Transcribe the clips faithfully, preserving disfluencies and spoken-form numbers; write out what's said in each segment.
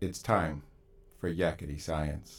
It's time for Yakety Science.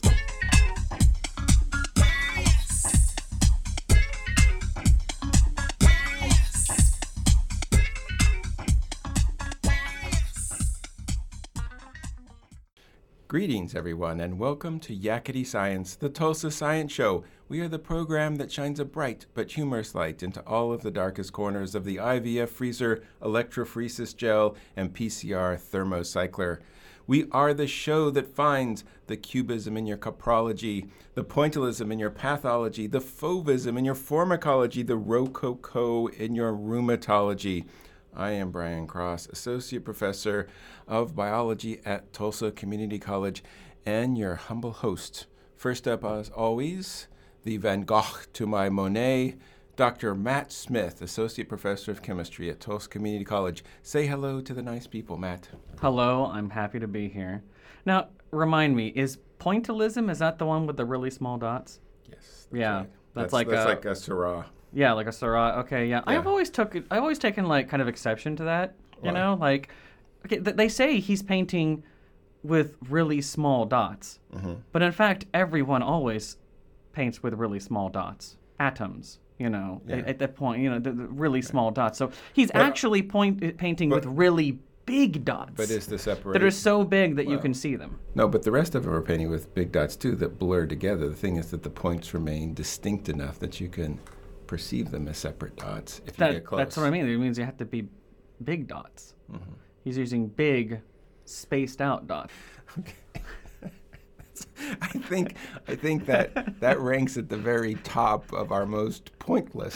Greetings, everyone, and welcome to Yakety Science, the Tulsa Science Show. We are the program that shines a bright but humorous light into all of the darkest corners of the I V F freezer, electrophoresis gel, and P C R thermocycler. We are the show that finds the cubism in your coprology, the pointillism in your pathology, the fauvism in your pharmacology, the rococo in your rheumatology. I am Brian Cross, Associate Professor of Biology at Tulsa Community College, and your humble host. First up, as always, the Van Gogh to my Monet, Doctor Matt Smith, Associate Professor of Chemistry at Tulsa Community College. Say hello to the nice people, Matt. Hello, I'm happy to be here. Now, remind me, is pointillism, is that the one with the really small dots? Yes. That's yeah, right. that's, that's like that's a... like a Syrah. Yeah, like a Syrah. Okay, yeah. yeah. I've always took I've always taken like kind of exception to that. You Why? know, like okay, th- they say he's painting with really small dots, Mm-hmm. but in fact, everyone always paints with really small dots, atoms. You know, Yeah. at, at that point, you know, the, the really small dots. So he's But- actually point painting but- with really big dots But is the separation... that are so big that you Well, can see them. No, but the rest of them are painting with big dots, too, that blur together. The thing is that the points remain distinct enough that you can perceive them as separate dots if you That, get close. that's what I mean. It means you have to be big dots. Mm-hmm. He's using big, spaced out dots. Okay. I think I think that that ranks at the very top of our most pointless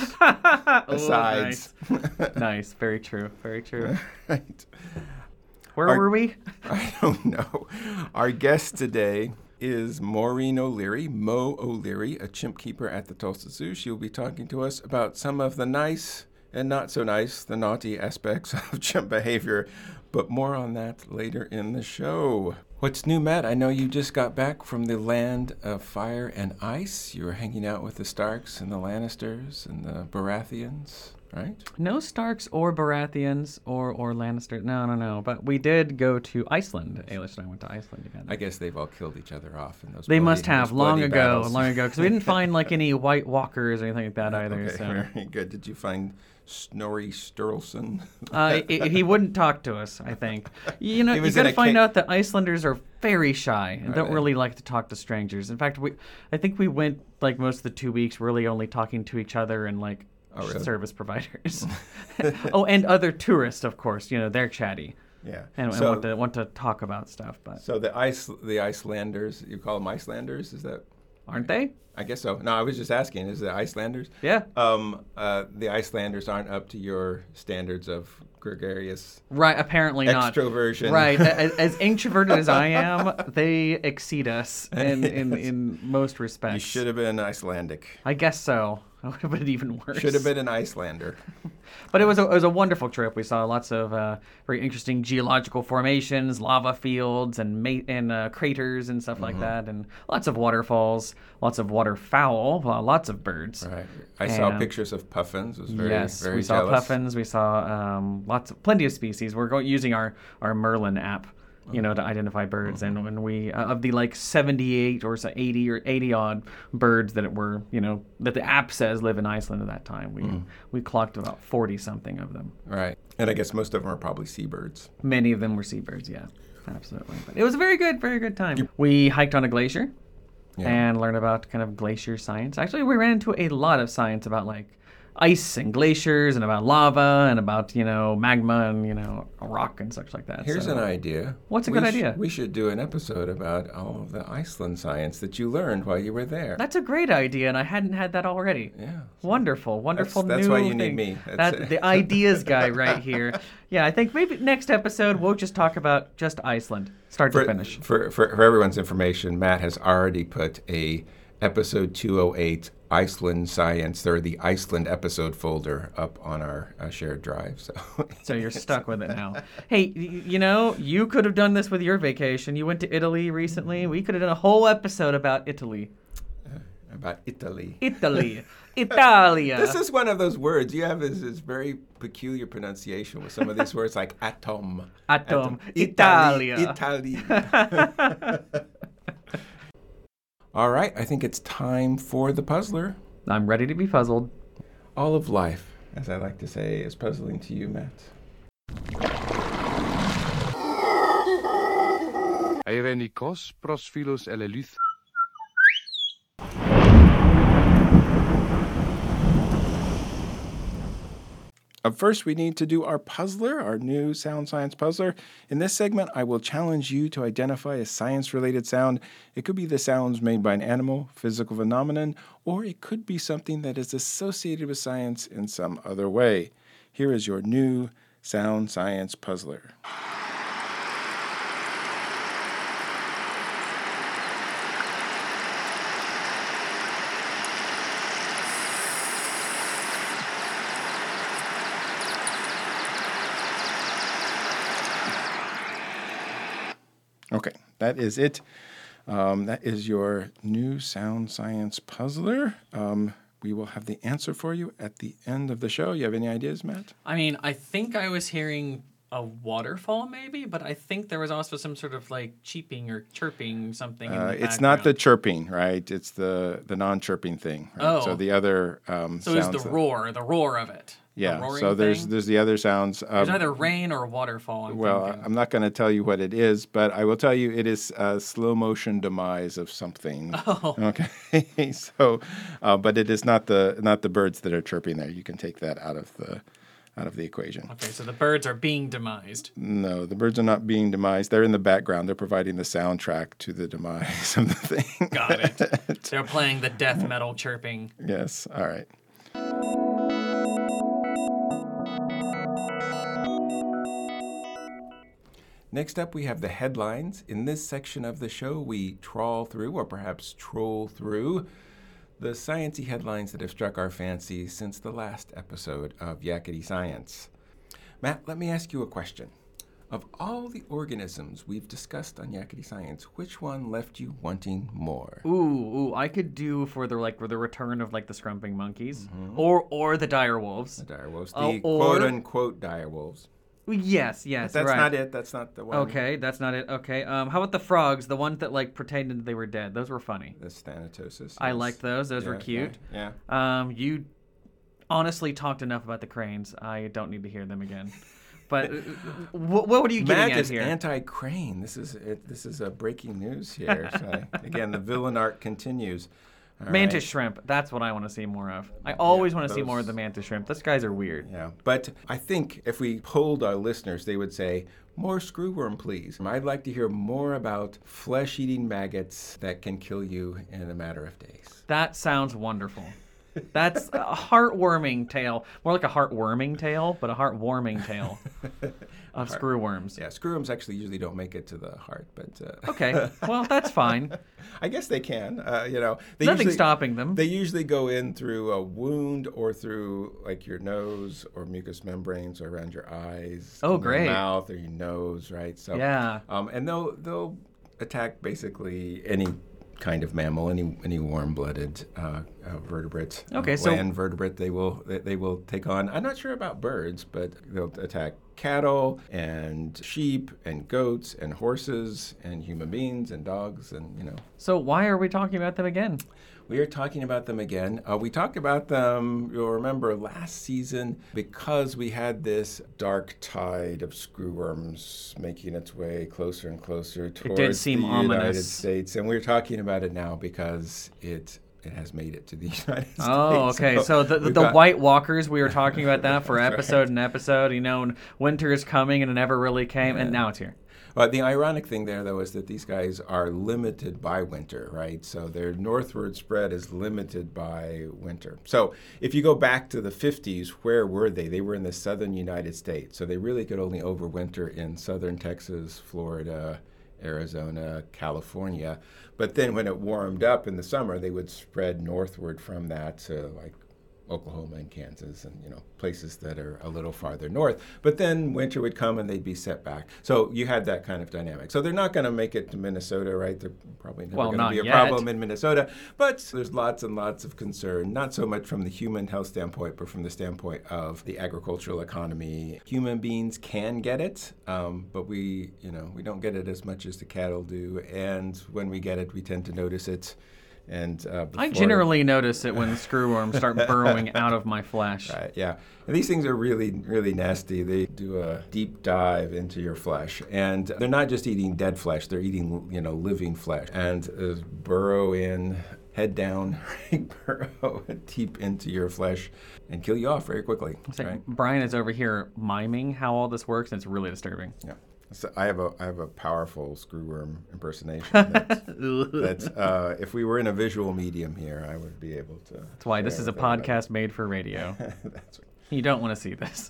asides. Oh, nice. Nice. Very true. Very true. Right. Where Our- were we? I don't know. Our guest today is Maureen O'Leary, Mo O'Leary, a chimp keeper at the Tulsa Zoo. She will be talking to us about some of the nice and not so nice, the naughty aspects of chimp behavior, but more on that later in the show. What's new, Matt? I know you just got back from the land of fire and ice. You were hanging out with the Starks and the Lannisters and the Baratheons, right? No Starks or Baratheons or, or Lannister. No, no, no. But we did go to Iceland. Ailish and I went to Iceland together. I guess they've all killed each other off in those They bloody- must have those long bloody ago, battles. long ago, because we didn't find like any White Walkers or anything like that either. Okay, So very good. Did you find Snorri Sturluson? uh, i- he wouldn't talk to us. I think you know He you was got in to a find ca- out that Icelanders are very shy and Are don't they? really like to talk to strangers. In fact, we I think we went like most of the two weeks really only talking to each other and like Oh, really? service providers. Oh, and other tourists, of course. You know they're chatty Yeah. and, and so, want to want to talk about stuff, but so the ice, the Icelanders, you call them Icelanders? Is that? aren't they? I guess so. No, I was just asking. Is it Icelanders? Yeah. Um, uh, the Icelanders aren't up to your standards of gregarious Right. Apparently not. extroversion. Right. As, as introverted as I am, they exceed us in, in, in most respects. You should have been Icelandic. I guess so. It would have been even worse. Should have been an Icelander. But it was a, it was a wonderful trip. We saw lots of uh, very interesting geological formations, lava fields, and ma- and uh, craters and stuff Mm-hmm. like that, and lots of waterfalls, lots of waterfowl, uh, lots of birds. Right. I saw And- pictures of puffins. Was very, yes, very we saw jealous. puffins. We saw um, lots of plenty of species. We're going using our, our Merlin app, you know, to identify birds. And when we uh, of the like seventy-eight or so eighty or eighty odd birds that were, you know, that the app says live in Iceland at that time, we Mm. we clocked about forty something of them. Right. And I guess most of them are probably seabirds. Many of them were seabirds. Yeah, absolutely. But it was a very good, very good time. We hiked on a glacier Yeah. and learned about kind of glacier science. Actually, we ran into a lot of science about like ice and glaciers and about lava and about, you know, magma and, you know, rock and such like that. Here's So, an idea. What's a We good sh- idea? We should do an episode about all of the Iceland science that you learned while you were there. That's a great idea, and I hadn't had that already. Yeah. Wonderful, wonderful That's- that's new why you need thing. me. That's- That, the ideas guy right here. Yeah, I think maybe next episode we'll just talk about just Iceland, start For, to finish. for, for, for everyone's information, Matt has already put a episode two oh eight Iceland science, or the Iceland episode folder up on our uh, shared drive. So, So you're stuck with it now. Hey, y- you know, you could have done this with your vacation. You went to Italy recently. We could have done a whole episode about Italy. about Italy. Italy. Italia. This is one of those words. You have this, this very peculiar pronunciation with some of these words like atom. Atom. Italy. Italia. Italy. All right, I think it's time for the puzzler. I'm ready to be puzzled. All of life, as I like to say, is puzzling to you, Matt. Eirenikos prosphilos eleleuth. Up first, we need to do our puzzler, our new sound science puzzler. In this segment, I will challenge you to identify a science-related sound. It could be the sounds made by an animal, physical phenomenon, or it could be something that is associated with science in some other way. Here is your new sound science puzzler. Okay, that is it. Um, that is your new sound science puzzler. Um, we will have the answer for you at the end of the show. You have any ideas, Matt? I mean, I think I was hearing a waterfall maybe, but I think there was also some sort of like cheeping or chirping something in Uh, the it's not the background. chirping, right? It's the, the non-chirping thing. Right? Oh. So the other um, So it's sounds the that- roar, the roar of it. The Yeah, roaring so there's thing. there's the other sounds. There's Um, either rain or a waterfall, I'm well, thinking. I'm not going to tell you what it is, but I will tell you it is a slow motion demise of something. Oh. Okay, so, uh, but it is not the not the birds that are chirping there. You can take that out of the out of the equation. Okay, so the birds are being demised. No, the birds are not being demised. They're in the background. They're providing the soundtrack to the demise of the thing. Got it. They're playing the death metal chirping. Yes. All right. Next up, we have the headlines. In this section of the show, we trawl through, or perhaps troll through, the sciencey headlines that have struck our fancy since the last episode of Yakety Science. Matt, let me ask you a question. Of all the organisms we've discussed on Yakety Science, which one left you wanting more? Ooh, ooh, I could do for the like for the return of like the scrumping monkeys, or or the dire wolves. The direwolves, Oh, the or- quote-unquote direwolves. Yes, yes, That's right. not it. That's not the one. Okay, that's not it. Okay, um, how about the frogs? The ones that like pretended they were dead. Those were funny. The Thanatosis. I yes. liked those. Those Yeah, were cute. Yeah. yeah. Um, you honestly talked enough about the cranes. I don't need to hear them again. But uh, what, what are you getting Matt at is here? anti-crane. This is it, this is a breaking news here. So, again, the villain arc continues. All Mantis right. shrimp. That's what I want to see more of. I always Yeah, want to see more of those- the mantis shrimp. Those guys are weird. Yeah, but I think if we polled our listeners, they would say, more screwworm, please. I'd like to hear more about flesh-eating maggots that can kill you in a matter of days. That sounds wonderful. That's a heartwarming tale. More like a heartwarming tale, but a heartwarming tale of screwworms. Yeah, screwworms actually usually don't make it to the heart, but uh, Okay, well, that's fine. I guess they can. Uh, you know, they Nothing's usually, stopping them. They usually go in through a wound or through like your nose or mucous membranes or around your eyes, Oh, your great. mouth or your nose, right? So Yeah. um, and they'll they'll attack basically any kind of mammal, any any warm-blooded uh, uh, vertebrate, Okay, uh, so- land vertebrate. They will they, they will take on. I'm not sure about birds, but they'll attack cattle and sheep and goats and horses and human beings and dogs and you know. So why are we talking about them again? We are talking about them again. Uh, we talked about them, you'll remember, last season because we had this dark tide of screwworms making its way closer and closer towards seem the United ominous. States. And we're talking about it now because it it has made it to the United States. Oh, okay. So the, the, we've the got- White Walkers, we were talking about that for That's episode right. and episode. You know, and winter is coming and it never really came, and now it's here. But the ironic thing there, though, is that these guys are limited by winter, right? So their northward spread is limited by winter. So if you go back to the fifties, where were they? They were in the southern United States. So they really could only overwinter in southern Texas, Florida, Arizona, California. But then when it warmed up in the summer, they would spread northward from that to like Oklahoma and Kansas and, you know, places that are a little farther north. But then winter would come and they'd be set back. So you had that kind of dynamic. So they're not going to make it to Minnesota, right? They're probably never Well, going to not be a yet. problem in Minnesota. But there's lots and lots of concern, not so much from the human health standpoint, but from the standpoint of the agricultural economy. Human beings can get it, um, but we, you know, we don't get it as much as the cattle do. And when we get it, we tend to notice it. And uh, I before- generally notice it when screwworms start burrowing out of my flesh. Right, yeah. And these things are really, really nasty. They do a deep dive into your flesh. And they're not just eating dead flesh, they're eating, you know, living flesh. And uh, burrow in, head down, burrow deep into your flesh and kill you off very quickly. It's like Right? Brian is over here miming how all this works, and it's really disturbing. Yeah. So I have a I have a powerful screwworm impersonation. That's, that's uh, if we were in a visual medium here, I would be able to. That's why this is a podcast made for radio. That's right. You don't want to see this.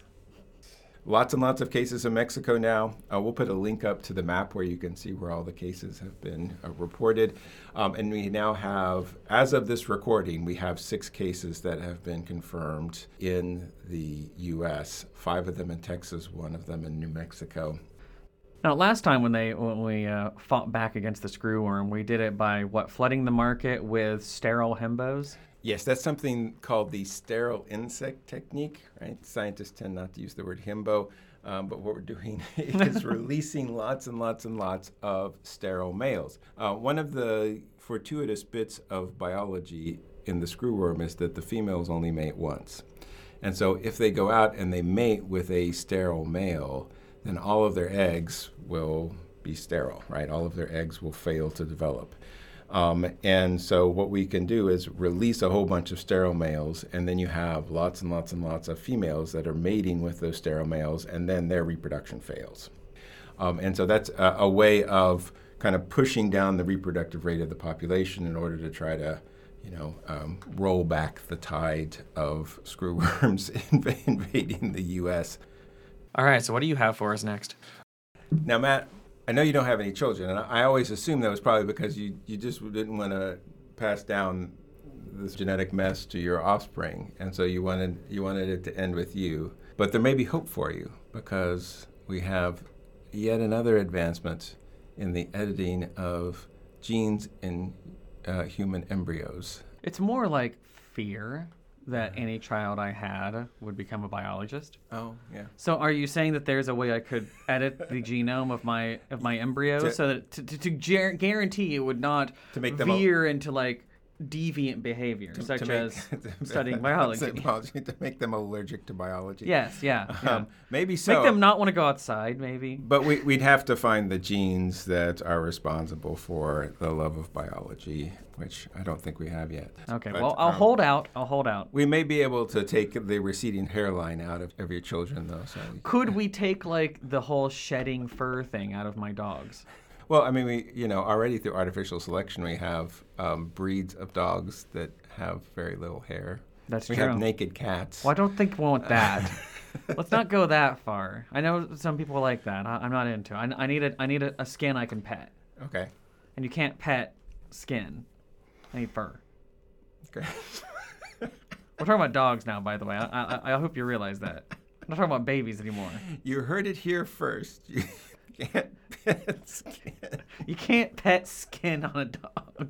Lots and lots of cases in Mexico now. Uh, we'll put a link up to the map where you can see where all the cases have been uh, reported. Um, and we now have, as of this recording, we have six cases that have been confirmed in the U S, five of them in Texas, one of them in New Mexico. Now, last time when they when we uh, fought back against the screwworm, we did it by what, flooding the market with sterile himbos. Yes, that's something called the sterile insect technique, right? Scientists tend not to use the word himbo, um, but what we're doing is releasing lots and lots and lots of sterile males. Uh, one of the fortuitous bits of biology in the screwworm is that the females only mate once. And so if they go out and they mate with a sterile male, then all of their eggs will be sterile, right? All of their eggs will fail to develop. Um, and so what we can do is release a whole bunch of sterile males, and then you have lots and lots and lots of females that are mating with those sterile males, and then their reproduction fails. Um, and so that's a, a way of kind of pushing down the reproductive rate of the population in order to try to, you know, um, roll back the tide of screwworms inv- invading the U S. All right, so what do you have for us next? Now, Matt, I know you don't have any children, and I always assumed that was probably because you, you just didn't want to pass down this genetic mess to your offspring, and so you wanted you wanted it to end with you. But there may be hope for you because we have yet another advancement in the editing of genes in uh, human embryos. It's more like fear that any child I had would become a biologist. Oh, yeah. So are you saying that there's a way I could edit the genome of my of my embryo To- so that to, to, to gu- guarantee it would not To make them a- veer into like deviant behavior, such to make- as studying biology? biology, to make them allergic to biology. Yes, yeah. yeah. Um, maybe so. Make them not want to go outside, maybe. But we, we'd have to find the genes that are responsible for the love of biology, which I don't think we have yet. Okay, But, well, I'll um, hold out. I'll hold out. We may be able to take the receding hairline out of, of your children, though. So we- Could we take like the whole shedding fur thing out of my dogs? Well, I mean, we you know already through artificial selection we have um, breeds of dogs that have very little hair. That's we true. have naked cats. Well, I don't think we want that. Let's not go that far. I know some people like that. I, I'm not into it. I, I need a I need a, a skin I can pet, Okay. and you can't pet skin. I need fur. Okay. We're talking about dogs now, by the way. I, I, I hope you realize that. I'm not talking about babies anymore. You heard it here first. You can't pet skin. You can't pet skin on a dog.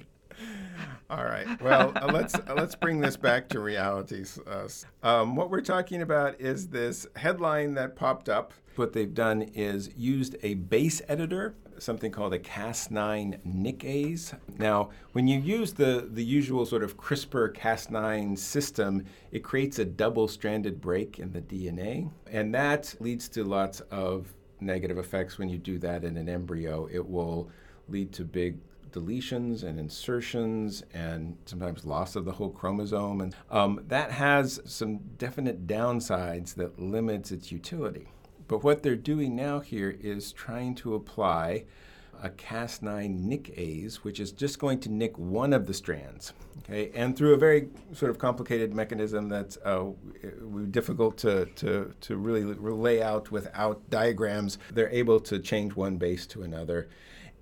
All right. Well, uh, let's uh, let's bring this back to realities. Uh, um, what we're talking about is this headline that popped up. What they've done is used a base editor, something called a Cas nine nickase. Now, when you use the, the usual sort of CRISPR Cas nine system, it creates a double-stranded break in the D N A, and that leads to lots of negative effects when you do that in an embryo. It will lead to big deletions and insertions and sometimes loss of the whole chromosome. And um, that has some definite downsides that limits its utility. But what they're doing now here is trying to apply a Cas nine nickase, which is just going to nick one of the strands, okay? And through a very sort of complicated mechanism that's uh, difficult to, to, to really lay out without diagrams, they're able to change one base to another.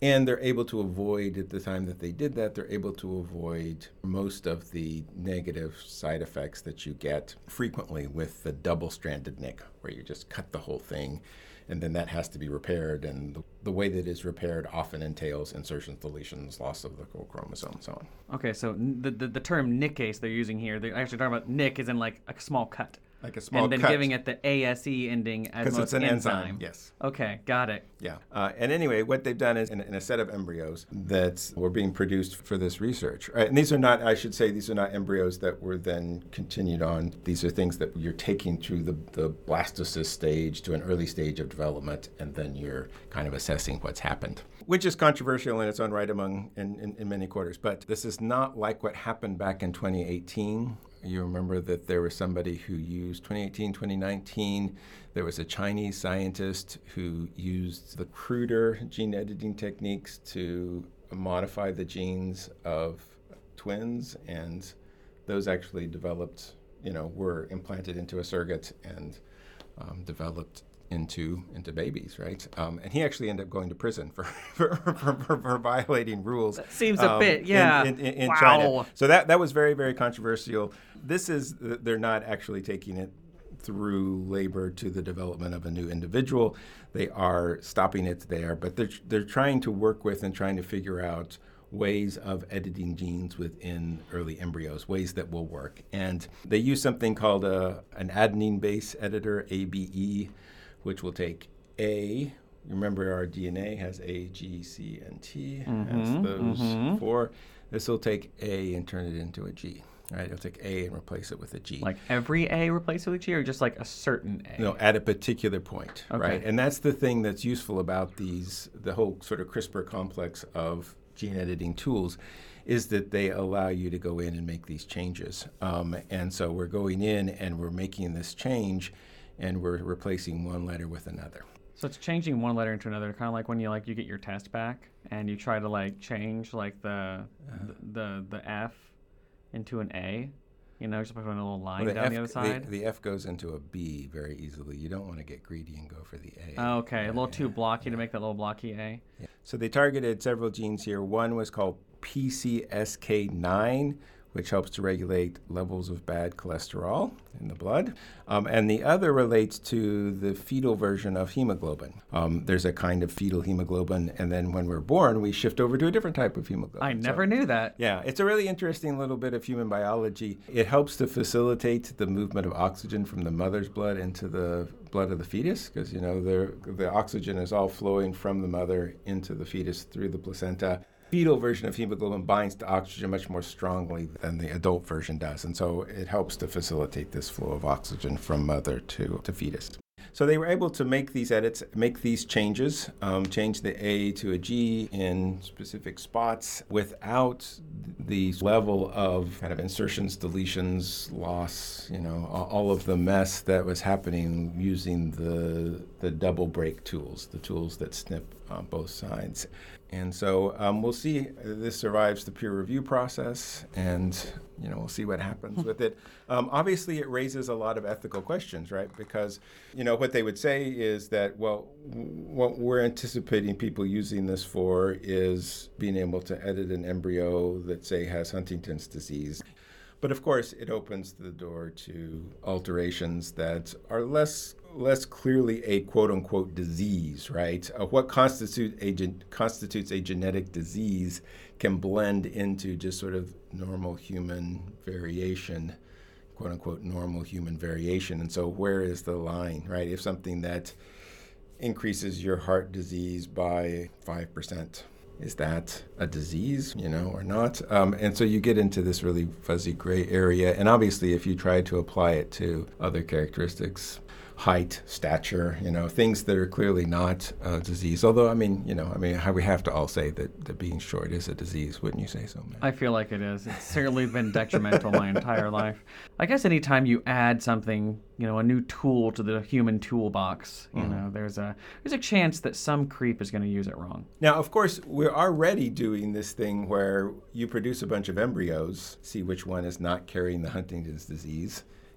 And they're able to avoid, at the time that they did that, they're able to avoid most of the negative side effects that you get frequently with the double-stranded N I C, where you just cut the whole thing, and then that has to be repaired. And the, the way that it's repaired often entails insertions, deletions, loss of the whole chromosome, and so on. Okay, so the, the, the term nickase they're using here, they're actually talking about Nick as in like a small cut. Like a small and then cut. giving it the A S E ending as Because it's an enzyme. enzyme, yes. Okay, got it. Yeah. Uh, and anyway, what they've done is in, in a set of embryos that were being produced for this research. Right? And these are not, I should say, these are not embryos that were then continued on. These are things that you're taking through the, the blastocyst stage to an early stage of development, and then you're kind of assessing what's happened, which is controversial in its own right among in, in, in many quarters. But this is not like what happened back in twenty eighteen. You remember that there was somebody who used twenty eighteen, twenty nineteen. There was a Chinese scientist who used the cruder gene editing techniques to modify the genes of twins, and those actually developed, you know, were implanted into a surrogate and um, developed into into babies, right? Um, and he actually ended up going to prison for for, for, for, for violating rules. That seems a um, bit, yeah. In, in, in wow. China. So that that was very, very controversial. This is, they're not actually taking it through labor to the development of a new individual. They are stopping it there, but they're they're trying to work with and trying to figure out ways of editing genes within early embryos, ways that will work. And they use something called a, an adenine base editor, A B E, which will take A. Remember, our D N A has A, G, C, and T. Mm-hmm, That's those mm-hmm. four. This will take A and turn it into a G. Right? It'll take A and replace it with a G. Like every A replaced with a G, or just like a certain A? No, at a particular point, Okay. right? And that's the thing that's useful about these, the whole sort of CRISPR complex of gene editing tools, is that they allow you to go in and make these changes. Um, and so we're going in and we're making this change, and we're replacing one letter with another. So it's changing one letter into another, kind of like when you like you get your test back and you try to like change like the uh, the, the the F into an A, you know, just by putting a little line Well, the down F, the other side. The, the F goes into a B very easily. You don't want to get greedy and go for the A. Oh, okay, Yeah, a little yeah, too blocky yeah. to make that little blocky A. Yeah. So they targeted several genes here. One was called P C S K nine, which helps to regulate levels of bad cholesterol in the blood. Um, and the other relates to the fetal version of hemoglobin. Um, there's a kind of fetal hemoglobin, and then when we're born, we shift over to a different type of hemoglobin. I never So, knew that. yeah, it's a really interesting little bit of human biology. It helps to facilitate the movement of oxygen from the mother's blood into the blood of the fetus, because, you know, the the oxygen is all flowing from the mother into the fetus through the placenta. Fetal version of hemoglobin binds to oxygen much more strongly than the adult version does, and so it helps to facilitate this flow of oxygen from mother to, to fetus. So they were able to make these edits, make these changes, um, change the A to a G in specific spots without the level of kind of insertions, deletions, loss, you know, all of the mess that was happening using the the double break tools, the tools that snip on both sides. And so um, we'll see if this survives the peer review process, and you know we'll see what happens with it. Um, obviously, it raises a lot of ethical questions, right? Because you know what they would say is that, well, what we're anticipating people using this for is being able to edit an embryo that, say, has Huntington's disease. But of course, it opens the door to alterations that are less less clearly a quote-unquote disease, right? Uh, what constitute a gen- constitutes a genetic disease can blend into just sort of normal human variation, quote-unquote normal human variation. And so where is the line, right? If something that increases your heart disease by five percent, is that a disease, you know, or not? Um, and so you get into this really fuzzy gray area. And obviously, if you try to apply it to other characteristics, height, stature, you know, things that are clearly not a disease. Although, I mean, you know, I mean, we have to all say that, that being short is a disease, wouldn't you say so, man? I feel like it is. It's certainly been detrimental my entire life. I guess anytime you add something, you know, a new tool to the human toolbox, you mm-hmm. know, there's a there's a chance that some creep is going to use it wrong. Now, of course, we're already doing this thing where you produce a bunch of embryos, see which one is not carrying the Huntington's disease,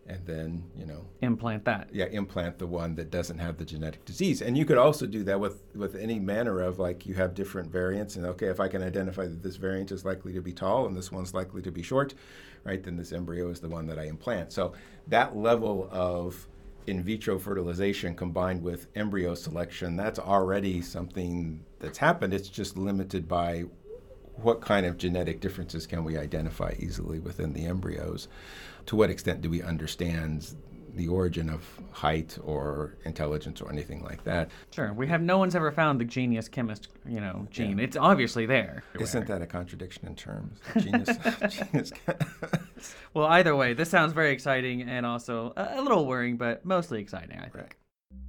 and then, you know, implant that. Yeah, implant the one that doesn't have the genetic disease. And you could also do that with, with any manner of, like, you have different variants, and okay, if I can identify that this variant is likely to be tall and this one's likely to be short, right, then this embryo is the one that I implant. So that level of in vitro fertilization combined with embryo selection, that's already something that's happened. It's just limited by what kind of genetic differences can we identify easily within the embryos. To what extent do we understand the origin of height or intelligence or anything like that? Sure. We have no one's ever found the genius chemist, you know, gene. Yeah. It's obviously there. Isn't that a contradiction in terms? Genius, genius. Well, either way, this sounds very exciting and also a, a little worrying, but mostly exciting, I think.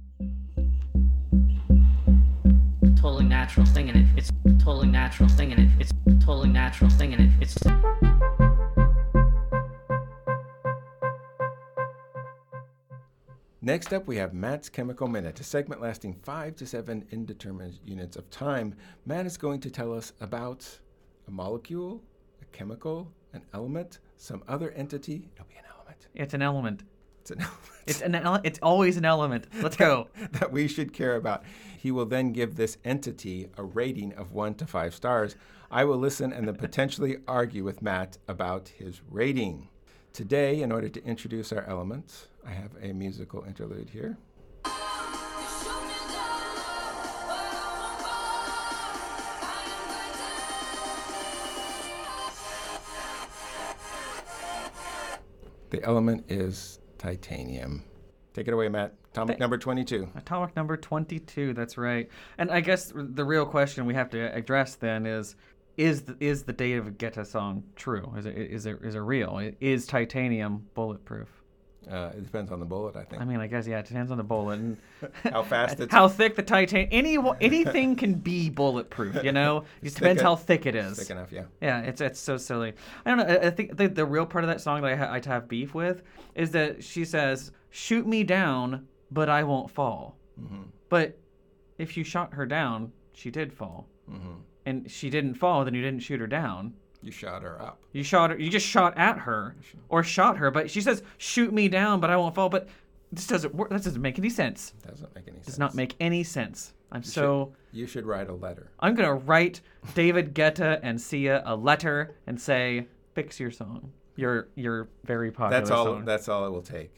Right. Totally natural thing, and it, it's totally natural thing, and it, it's totally natural thing, and it, it's. Next up, we have Matt's Chemical Minute, a segment lasting five to seven indeterminate units of time. Matt is going to tell us about a molecule, a chemical, an element, some other entity. It'll be an element. It's an element. It's an element. It's an ele- It's always an element. Let's go. That we should care about. He will then give this entity a rating of one to five stars. I will listen and then potentially argue with Matt about his rating. Today, in order to introduce our elements, I have a musical interlude here. The element is titanium. Take it away, Matt. Atomic Th- number twenty-two. Atomic number twenty-two, that's right. And I guess the real question we have to address then is, is the, is the David Guetta song true? Is it, is it, is it real? Is titanium bulletproof? Uh, it depends on the bullet, I think. I mean, I guess, yeah, it depends on the bullet. And how fast it's... How thick the titanium... Any, anything can be bulletproof, you know? It just depends how thick it is. Thick enough, yeah. Yeah, it's it's so silly. I don't know. I, I think the, the real part of that song that I, ha- I have beef with is that she says, shoot me down, but I won't fall. Mm-hmm. But if you shot her down, she did fall. Mm-hmm. And she didn't fall, then you didn't shoot her down. You shot her up. You shot her. You just shot at her, or shot her. But she says, "Shoot me down, but I won't fall." But this doesn't work. That doesn't make any sense. Doesn't make any sense. Does not make any sense. I'm you so. Should, you should write a letter. I'm gonna write David Guetta and Sia a letter and say, "Fix your song. Your your very popular that's all, song." That's all it will take.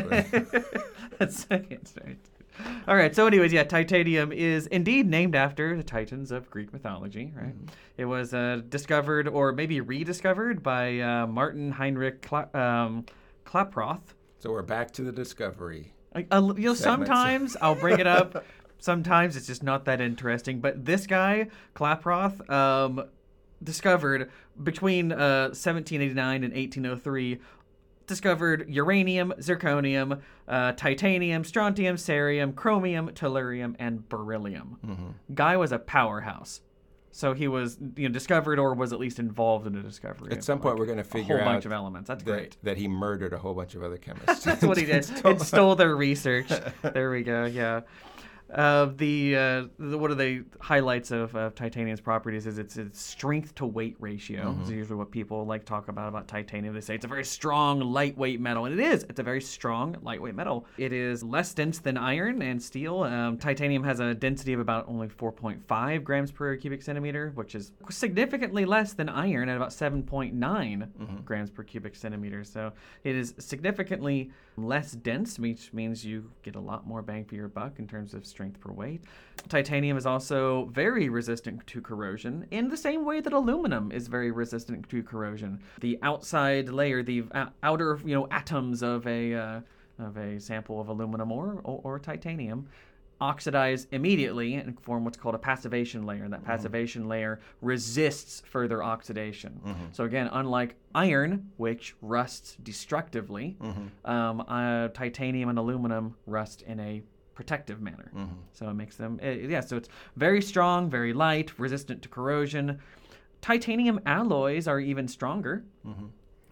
That's that's right. All right, so anyways, yeah, titanium is indeed named after the Titans of Greek mythology, right? Mm-hmm. It was uh, discovered or maybe rediscovered by uh, Martin Heinrich Kla- um, Klaproth. So we're back to the discovery. I, I, you know, sometimes I'll bring it up. Sometimes it's just not that interesting. But this guy, Klaproth, um, discovered between uh, seventeen eighty-nine and eighteen oh three discovered uranium, zirconium, uh, titanium, strontium, cerium, chromium, tellurium, and beryllium. Mm-hmm. Guy was a powerhouse. So he was, you know, discovered or was at least involved in the discovery. At some point, like we're going to figure out a whole bunch of elements. That's that, great. That he murdered a whole bunch of other chemists. That's what he did. It stole their research. There we go. Yeah. Uh, the, uh, the one of the highlights of, of titanium's properties is its, its strength to weight ratio. Mm-hmm. It's usually what people like talk about about titanium. They say it's a very strong, lightweight metal, and it is. It's a very strong, lightweight metal. It is less dense than iron and steel. Um, titanium has a density of about only four point five grams per cubic centimeter, which is significantly less than iron at about seven point nine mm-hmm. grams per cubic centimeter. So it is significantly less dense, which means you get a lot more bang for your buck in terms of strength per weight. Titanium is also very resistant to corrosion in the same way that aluminum is very resistant to corrosion. The outside layer, the outer, you know, atoms of a uh, of a sample of aluminum or, or or titanium oxidize immediately and form what's called a passivation layer. And that passivation mm-hmm. layer resists further oxidation. Mm-hmm. So again, unlike iron, which rusts destructively, mm-hmm. um, uh, titanium and aluminum rust in a protective manner. Mm-hmm. So it makes them, it, yeah, so it's very strong, very light, resistant to corrosion. Titanium alloys are even stronger. Mm-hmm.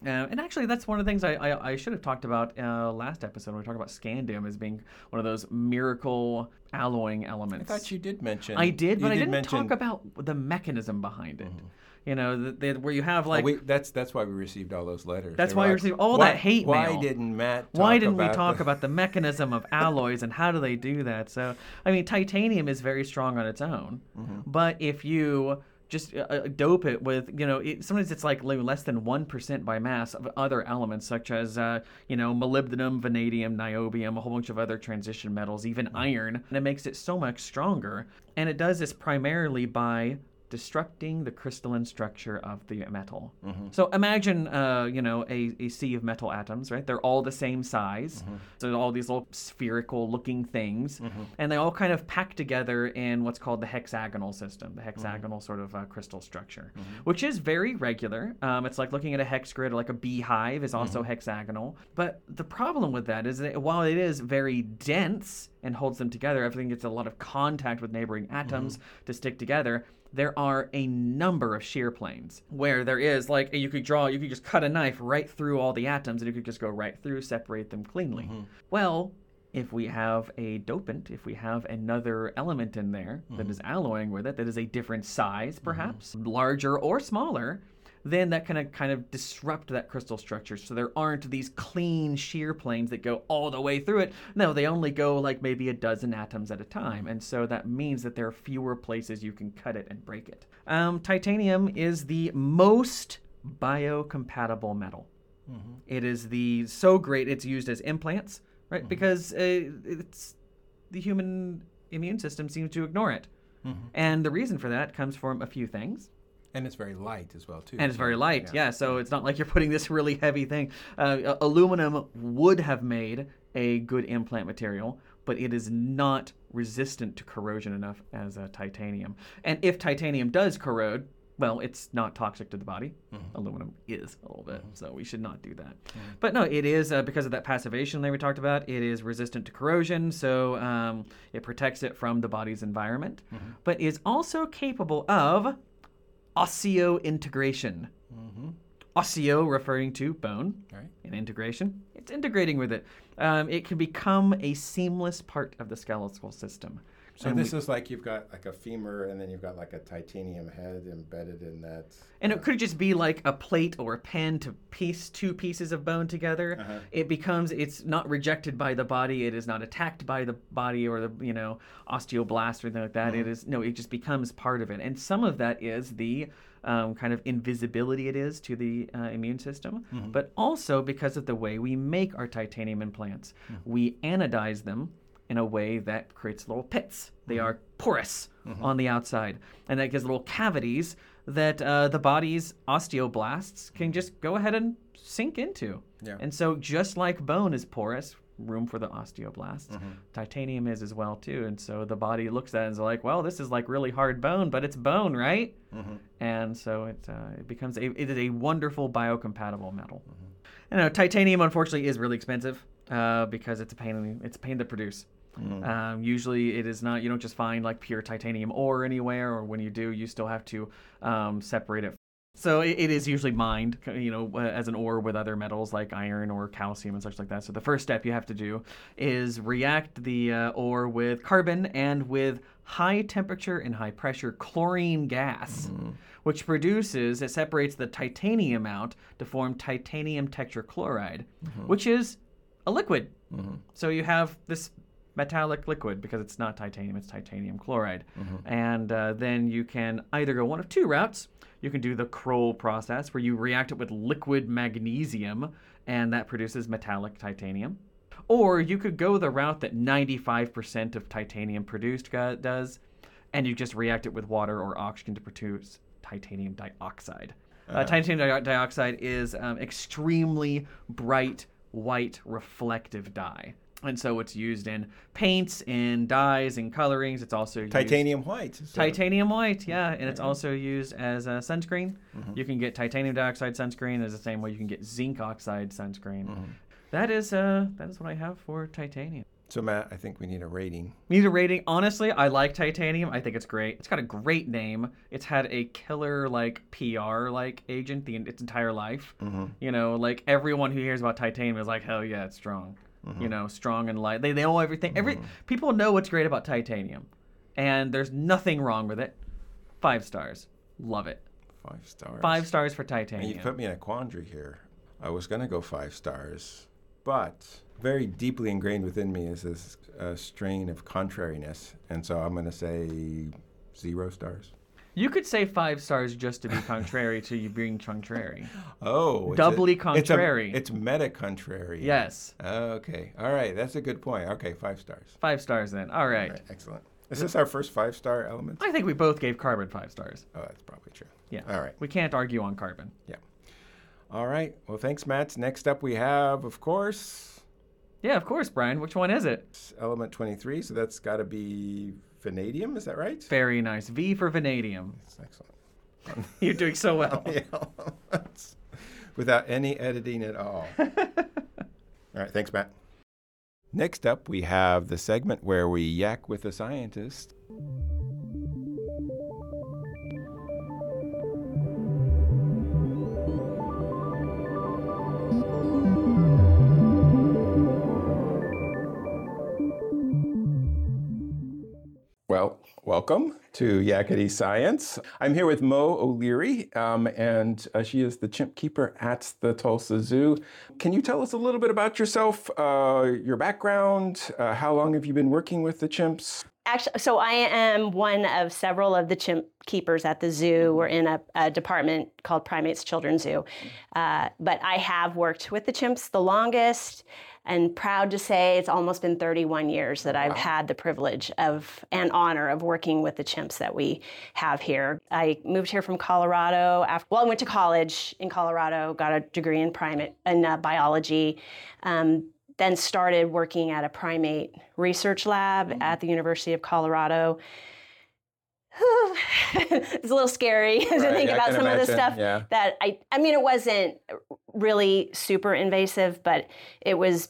Uh, and actually, that's one of the things I, I, I should have talked about uh, last episode when we talked about scandium as being one of those miracle alloying I elements. thought you did mention. I did, you but I didn't mention, talk about the mechanism behind it. You know, the, the, where you have like. oh, we, that's that's why we received all those letters. That's They were why we like, received all why, that hate Why mail. didn't Matt? Talk Why didn't we about talk the... about the mechanism of alloys and how do they do that? So, I mean, titanium is very strong on its own, Mm-hmm. but if you just uh, dope it with, you know, it, sometimes it's like less than one percent by mass of other elements such as, uh, you know, molybdenum, vanadium, niobium, a whole bunch of other transition metals, even Mm-hmm. iron, and it makes it so much stronger. And it does this primarily by destructing the crystalline structure of the metal. Mm-hmm. So imagine, uh, you know, a, a sea of metal atoms, right? They're all the same size. Mm-hmm. So all these little spherical-looking things, and they all kind of pack together in what's called the hexagonal system, the hexagonal sort of uh, crystal structure, which is very regular. Um, it's like looking at a hex grid, like a beehive is also hexagonal. But the problem with that is that while it is very dense and holds them together, everything gets a lot of contact with neighboring atoms to stick together. There are a number of shear planes where there is like you could draw, you could just cut a knife right through all the atoms and you could just go right through, separate them cleanly. Well, if we have a dopant, if we have another element in there that is alloying with it, that is a different size perhaps, larger or smaller, then that can kind of disrupt that crystal structure. So there aren't these clean shear planes that go all the way through it. No, they only go like maybe a dozen atoms at a time. And so that means that there are fewer places you can cut it and break it. Um, titanium is the most biocompatible metal. Mm-hmm. It is the so great it's used as implants, right? Mm-hmm. Because uh, it's the human immune system seems to ignore it. Mm-hmm. And the reason for that comes from a few things. And it's very light as well, too. And it's so, very light, yeah. yeah. So it's not like you're putting this really heavy thing. Uh, aluminum would have made a good implant material, but it is not resistant to corrosion enough as uh, titanium. And if titanium does corrode, well, it's not toxic to the body. Mm-hmm. Aluminum is a little bit, mm-hmm. so we should not do that. Mm-hmm. But no, it is, uh, because of that passivation that we talked about, it is resistant to corrosion, so um, it protects it from the body's environment, mm-hmm. but is also capable of osseointegration. Mm-hmm. Osseo referring to bone, right. And integration, it's integrating with it. Um, it can become a seamless part of the skeletal system. So and this we, is like you've got like a femur and then you've got like a titanium head embedded in that. And uh, it could just be like a plate or a pen to piece two pieces of bone together. Uh-huh. It becomes, it's not rejected by the body. It is not attacked by the body or the, you know, osteoblast or anything like that. Uh-huh. It is, no, it just becomes part of it. And some of that is the um, kind of invisibility it is to the uh, immune system, mm-hmm. but also because of the way we make our titanium implants. Mm-hmm. We anodize them in a way that creates little pits. They mm-hmm. are porous mm-hmm. on the outside, and that gives little cavities that uh, the body's osteoblasts can just go ahead and sink into. Yeah. And so just like bone is porous, room for the osteoblasts, mm-hmm. titanium is as well too. And so the body looks at it and is like, well, this is like really hard bone, but it's bone, right? Mm-hmm. And so it, uh, it becomes a, it is a wonderful biocompatible metal. Mm-hmm. You know, titanium unfortunately is really expensive uh, because it's a pain in the, it's a pain to produce. Mm-hmm. Um, usually it is not, you don't just find like pure titanium ore anywhere, or when you do, you still have to um, separate it. So it, it is usually mined, you know, uh, as an ore with other metals like iron or calcium and such like that. So the first step you have to do is react the uh, ore with carbon and with high temperature and high pressure chlorine gas, mm-hmm. which produces, it separates the titanium out to form titanium tetrachloride, mm-hmm. which is a liquid. Mm-hmm. So you have this metallic liquid because it's not titanium, it's titanium chloride. Mm-hmm. And uh, then you can either go one of two routes. You can do the Kroll process where you react it with liquid magnesium and that produces metallic titanium. Or you could go the route that ninety-five percent of titanium produced does, and you just react it with water or oxygen to produce titanium dioxide. Uh-huh. Uh, titanium di- dioxide is um, extremely bright, white, reflective dye. And so it's used in paints, in dyes, in colorings. It's also used... Titanium white. So. Titanium white, yeah. And it's also used as a sunscreen. Mm-hmm. You can get titanium dioxide sunscreen as the same way you can get zinc oxide sunscreen. Mm-hmm. That is uh, that is what I have for titanium. So, Matt, I think we need a rating. Need a rating. Honestly, I like Titanium. I think it's great. It's got a great name. It's had a killer, like, P R, like, agent the, its entire life. Mm-hmm. You know, like, everyone who hears about Titanium is like, hell yeah, it's strong. Mm-hmm. You know, strong and light. They, they know everything. Every mm-hmm. People know what's great about Titanium. And there's nothing wrong with it. Five stars. Love it. Five stars. Five stars for Titanium. And you put me in a quandary here. I was going to go five stars, but very deeply ingrained within me is this uh, strain of contrariness, and so I'm going to say zero stars. You could say five stars just to be contrary to you being contrary. Oh. Doubly a, contrary. It's, a, it's meta-contrary. Yes. Okay. All right. That's a good point. Okay, five stars. Five stars then. All right. All right. Excellent. Is this our first five-star element? I think we both gave carbon five stars. Oh, that's probably true. Yeah. All right. We can't argue on carbon. Yeah. All right. Well, thanks, Matt. Next up we have, of course... Yeah, of course, Brian. Which one is it? It's element twenty-three, so that's got to be vanadium. Is that right? Very nice. V for vanadium. That's excellent. You're doing so well. Yeah. Without any editing at all. All right. Thanks, Matt. Next up, we have the segment where we yak with a scientist. Well, welcome to Yakety Science. I'm here with Mo O'Leary, um, and uh, she is the chimp keeper at the Tulsa Zoo. Can you tell us a little bit about yourself, uh, your background? Uh, how long have you been working with the chimps? Actually, so I am one of several of the chimp keepers at the zoo. We're in a, a department called Primates Children's Zoo. Uh, but I have worked with the chimps the longest, and proud to say it's almost been thirty-one years that I've wow. had the privilege of and honor of working with the chimps that we have here. I moved here from Colorado. After, well, I went to college in Colorado, got a degree in primate in uh, biology. Um, Then started working at a primate research lab mm-hmm. at the University of Colorado. It's a little scary right, to think about some imagine. of the stuff yeah. that I, I mean, it wasn't really super invasive, but it was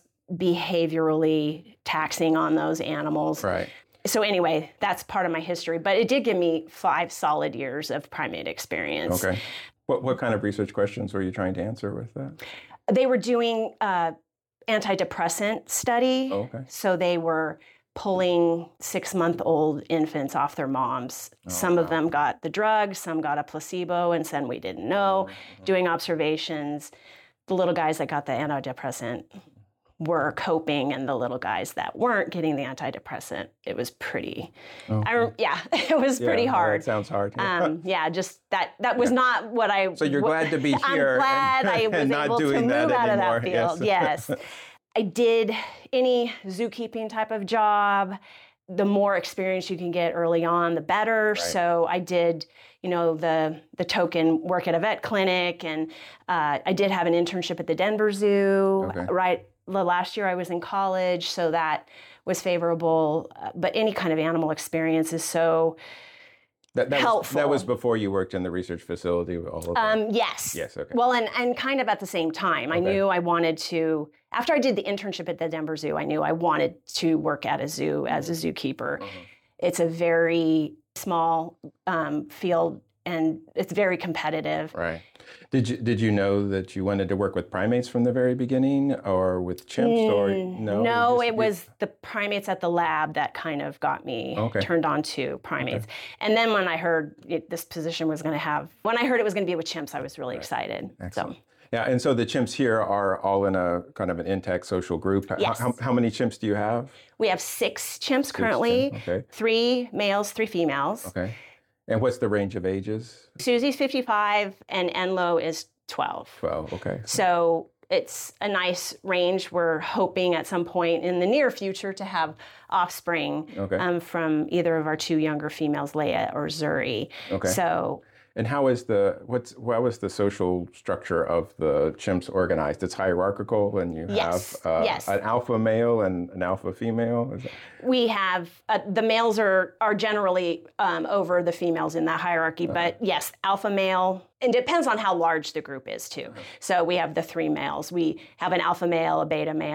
behaviorally taxing on those animals. Right. So anyway, that's part of my history, but it did give me five solid years of primate experience. Okay. What, what kind of research questions were you trying to answer with that? They were doing uh, antidepressant study. Oh, okay. So they were pulling six-month-old infants off their moms. Oh, some wow. of them got the drug, some got a placebo, and some we didn't know. Oh, doing observations. The little guys that got the antidepressant were coping, and the little guys that weren't getting the antidepressant, it was pretty, okay. I, yeah, it was yeah, pretty hard. That sounds hard. Yeah. Um, yeah, just that, that was yeah. not what I... So you're glad to be here. I'm glad and, I was able to move out anymore. of that field, yes. yes. I did any zookeeping type of job. The more experience you can get early on, the better. Right. So I did, you know, the the token work at a vet clinic, and uh, I did have an internship at the Denver Zoo. Okay. Right, the last year I was in college, so that was favorable. Uh, but any kind of animal experience is so that, that helpful. Was, that was before you worked in the research facility with all of that? Um, yes. Yes, okay. Well, and, and kind of at the same time. I okay. knew I wanted to, after I did the internship at the Denver Zoo, I knew I wanted to work at a zoo as a zookeeper. Uh-huh. It's a very small um, field, and it's very competitive. Right. Did you did you know that you wanted to work with primates from the very beginning, or with chimps, mm, or no? No, it was the primates at the lab that kind of got me okay. turned on to primates. Okay. And then when I heard it, this position was going to have, when I heard it was going to be with chimps, I was really right. excited. Excellent. So. Yeah, and so the chimps here are all in a kind of an intact social group. Yes. How, how many chimps do you have? We have six chimps six currently. Chimps. Okay. Three males, three females. Okay. And what's the range of ages? Susie's fifty-five and Enlo is twelve. twelve, okay. So it's a nice range. We're hoping at some point in the near future to have offspring okay. um, from either of our two younger females, Leia or Zuri. Okay. So. And how is the what's how is the social structure of the chimps organized? It's hierarchical, and you yes. have uh, yes. an alpha male and an alpha female. Is that... We have uh, the males are are generally um, over the females in that hierarchy, uh-huh. but yes, alpha male. And it depends on how large the group is too. Uh-huh. So we have the three males. We have an alpha male, a beta male,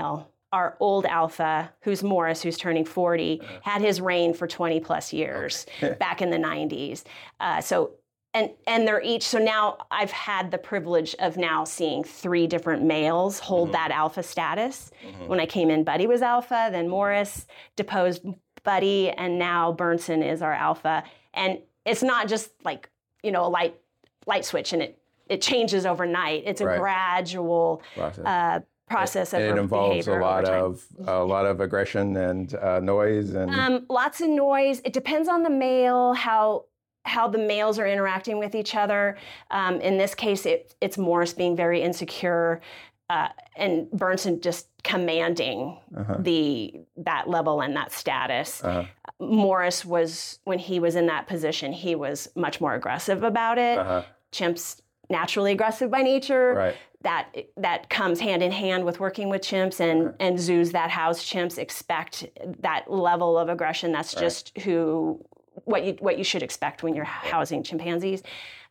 our old alpha, who's Morris, who's turning forty, had his reign for twenty plus years back in the nineties. Uh, so, and and they're each, so now I've had the privilege of now seeing three different males hold mm-hmm. that alpha status. Mm-hmm. When I came in, Buddy was alpha, then Morris deposed Buddy, and now Bernson is our alpha. And it's not just like, you know, a light light switch and it, it changes overnight. It's a right. gradual process. Uh, process of and it involves a lot of a lot of aggression and uh, noise and um, lots of noise. It depends on the male, how how the males are interacting with each other. Um, in this case, it, it's Morris being very insecure uh, and Bernson just commanding uh-huh. the that level and that status. Uh-huh. Morris was, when he was in that position, he was much more aggressive about it. Uh-huh. Chimps naturally aggressive by nature. Right. That that comes hand in hand with working with chimps, and, okay. and zoos that house chimps expect that level of aggression. That's right. just who what you what you should expect when you're housing chimpanzees.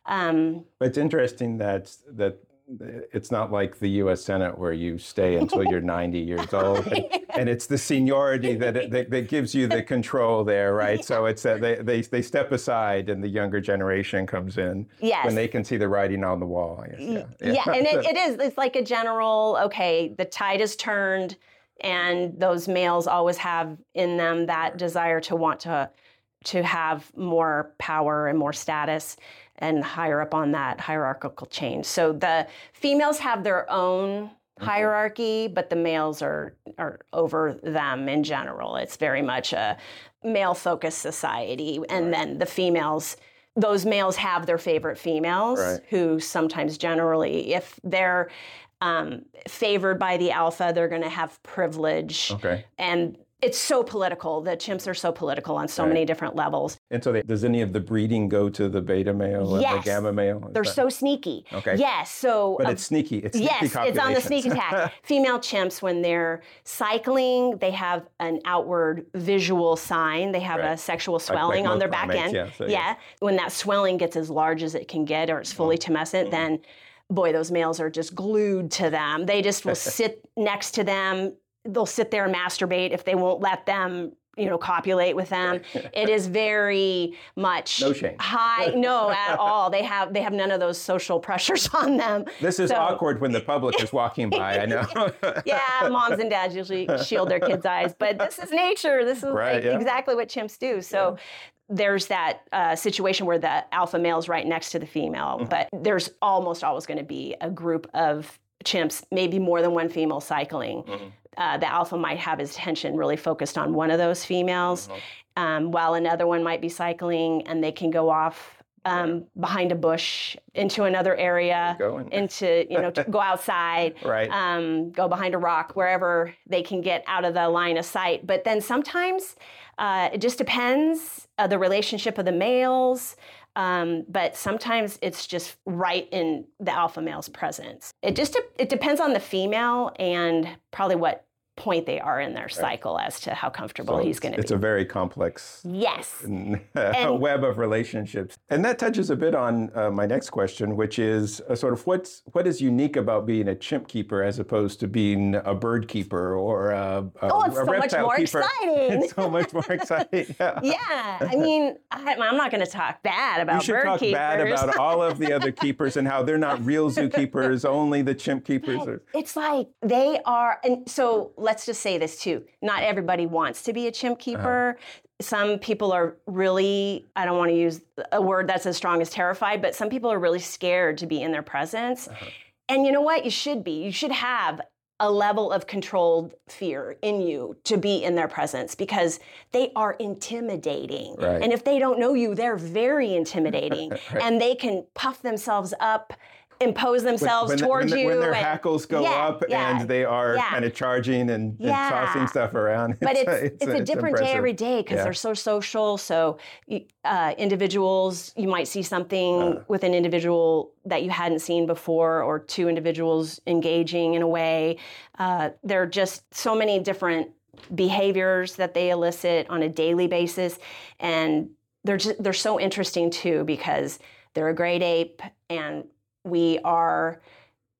Um, but it's interesting that that it's not like the U S Senate where you stay until you're ninety years old, and, and it's the seniority that, it, that that gives you the control there, right? So it's that they, they they step aside and the younger generation comes in yes. when they can see the writing on the wall. I guess. Yeah, yeah. yeah and it, it is. It's like a general. Okay, the tide is turned, and those males always have in them that desire to want to to have more power and more status and higher up on that hierarchical chain. So the females have their own hierarchy, but the males are are over them in general. It's very much a male-focused society. And right. then the females, those males have their favorite females right. who sometimes generally, if they're um, favored by the alpha, they're going to have privilege. Okay. And it's so political. The chimps are so political on so right. many different levels. And so they, does any of the breeding go to the beta male yes. and the gamma male? Is They're that... so sneaky. Okay. Yes. So, but uh, it's sneaky. It's sneaky yes, it's on the sneak attack. Female chimps, when they're cycling, they have an outward visual sign. They have right. a sexual swelling like, like on their back end. Yeah, so, yeah. yeah. When that swelling gets as large as it can get, or it's fully mm-hmm. tumescent, mm-hmm. then boy, those males are just glued to them. They just will sit next to them. They'll sit there and masturbate if they won't let them, you know, copulate with them. It is very much no shame. high, no, at all. They have they have none of those social pressures on them. This is so, awkward when the public is walking by, I know. Yeah, moms and dads usually shield their kids' eyes, but this is nature. This is right, like yeah. exactly what chimps do. So. Yeah. There's that uh, situation where the alpha male's right next to the female, mm-hmm. but there's almost always going to be a group of chimps, maybe more than one female cycling. Mm-hmm. Uh, the alpha might have his attention really focused on one of those females, mm-hmm. um, while another one might be cycling, and they can go off um, behind a bush into another area, into, you know, to go outside, right. um, go behind a rock, wherever they can get out of the line of sight. But then sometimes uh, it just depends uh, the relationship of the males. Um, but sometimes it's just right in the alpha male's presence. It just de- it depends on the female and probably what point they are in their cycle right. as to how comfortable so he's going to be. It's a very complex yes. and, web of relationships. And that touches a bit on uh, my next question, which is uh, sort of what's, what is unique about being a chimp keeper as opposed to being a bird keeper or a, a, oh, it's a so reptile much more keeper? exciting. It's so much more exciting. Yeah. yeah. I mean, I, I'm not going to talk bad about bird keepers. You should talk keepers. bad about all of the other keepers and how they're not real zookeepers, only the chimp keepers. Are... It's like they are, and so let's just say this too. Not everybody wants to be a chimp keeper. Uh-huh. Some people are really, I don't want to use a word that's as strong as terrified, but some people are really scared to be in their presence. Uh-huh. And you know what? You should be. You should have a level of controlled fear in you to be in their presence because they are intimidating. Right. And if they don't know you, they're very intimidating. right. And they can puff themselves up, impose themselves when, when towards the, when you. The, when their and, hackles go yeah, up yeah, and they are yeah. kind of charging and, and yeah. tossing stuff around. But it's, it's, it's, it's a it's different impressive. day every day because yeah. they're so social. So uh, individuals, you might see something uh. with an individual that you hadn't seen before or two individuals engaging in a way. Uh, there are just so many different behaviors that they elicit on a daily basis. And they're just, they're so interesting too because they're a great ape and we are